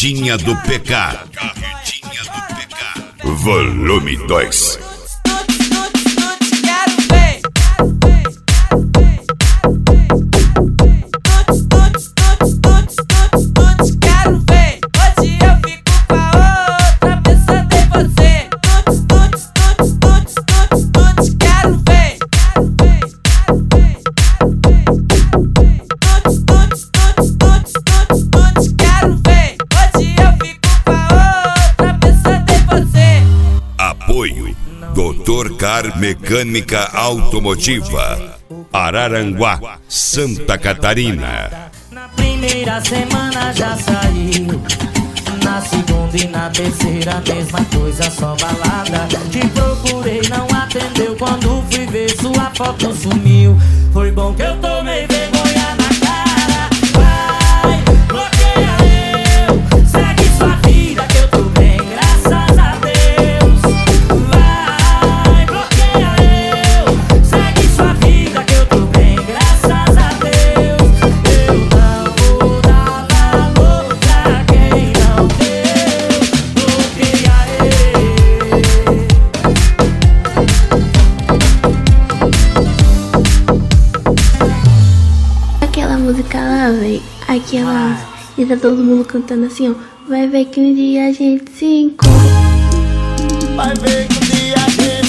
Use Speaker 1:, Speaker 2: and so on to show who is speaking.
Speaker 1: Carretinha do PK. Volume 2. Apoio Doutor Car Mecânica Automotiva, Araranguá, Santa Catarina.
Speaker 2: Na primeira semana já saiu, na segunda e na terceira mesma coisa, só balada. Te procurei, não atendeu, quando fui ver sua foto sumiu. Foi bom que eu tomei vergonha na cara. Vai, bloqueia eu, segue sua vida que eu tô bem, graças a Deus. Vai, bloqueia eu, segue sua vida que eu tô bem, graças a Deus. Eu não vou dar valor pra quem não deu. Bloqueia
Speaker 3: Aquela música lá, véi, aquela e tá todo mundo cantando assim, ó. Vai ver que um dia a gente se encontra.
Speaker 2: Vai ver que um dia a gente